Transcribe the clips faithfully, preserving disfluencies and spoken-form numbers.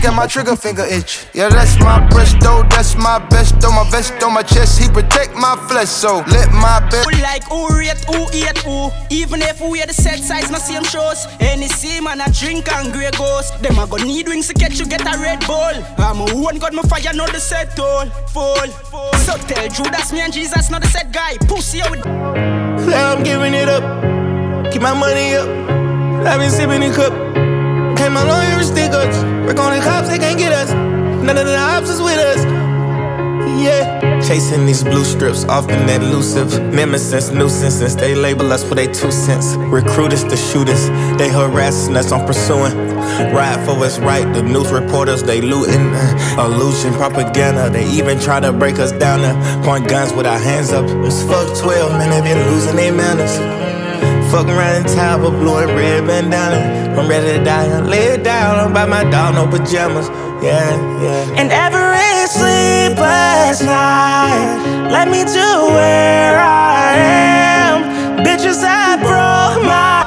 got my trigger finger itch. Yeah, that's my brush though, that's my best though. My vest on my chest, he protect my flesh. So let my best. Who like who rate, who eat who. Even if we wear the set size, no same shows. Any same man a drink and grey ghost. Them a go need wings to catch you get a Red Bull. I'm a one got my fire, not the set toll. Full, full. So tell Judas me and Jesus not the set guy. Pussy out with. Now I'm giving it up. Keep my money up. I've been sipping in cup. Hey, my lawyer is stick ups. Work on the cops, they can't get us. None of the ops is with us. Yeah. Chasing these blue strips, often elusive. Nemesis, nuisance, since they label us for they two cents. Recruiters to shooters, they harassing us, I'm pursuing. Ride for what's right, the news reporters, they looting. Uh, illusion, propaganda, they even try to break us down there. Point guns with our hands up. It's fuck twelve, man, they been losing their manners. Fuck around in tower, blue and red bandana. I'm ready to die, I lay it down. I'm by my dog, no pajamas. Yeah, yeah. And every sleepless night, let me do where I am. Bitches, I broke my.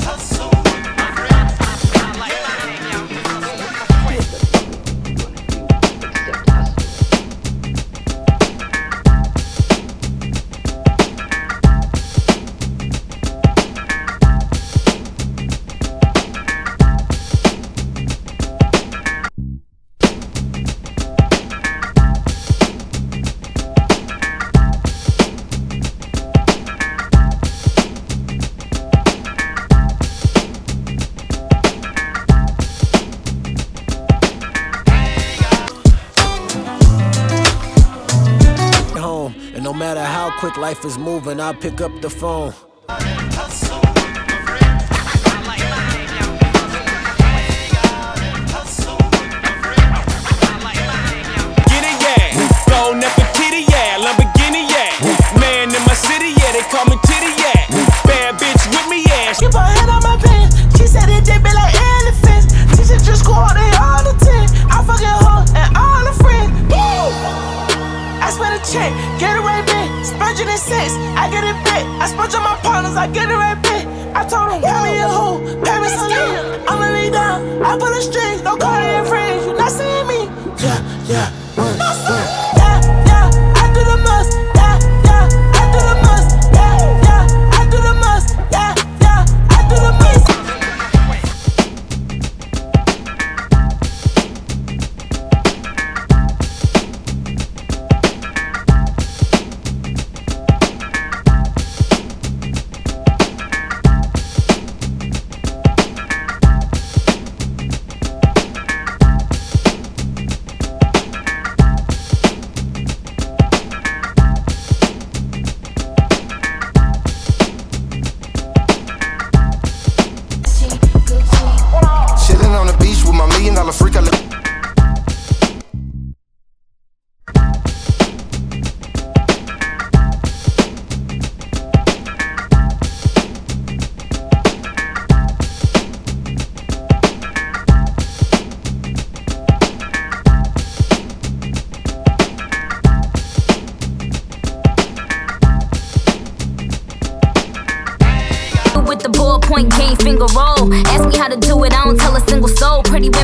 No matter how quick life is moving, I'll pick up the phone. Get it, yeah. Go Nefertiti, yeah. Lamborghini, yeah. Man in my city, yeah. They call me Titty, yeah. Bad bitch with me, yeah. Keep her head on my pants. She said it they be like elephants. Teacher just called they all the ten. I fucking her and all her friends. I spend a check, get it right back. Spurgeon and sex, I get it back. I spurge on my partners, I get it right back. I told them, pay me a hoe, pay me some lean. I'ma lay down, I pull the strings. Don't call it in friends, you not seeing me. Yeah, yeah, mm, mm. Yeah, yeah, I do the most. Yeah, yeah, I do the most. Yeah, yeah, I do the most. Yeah, yeah, I do the most. Freak, I live. With the ballpoint game finger roll. Ask me how to do it, I don't tell a single soul. Pretty women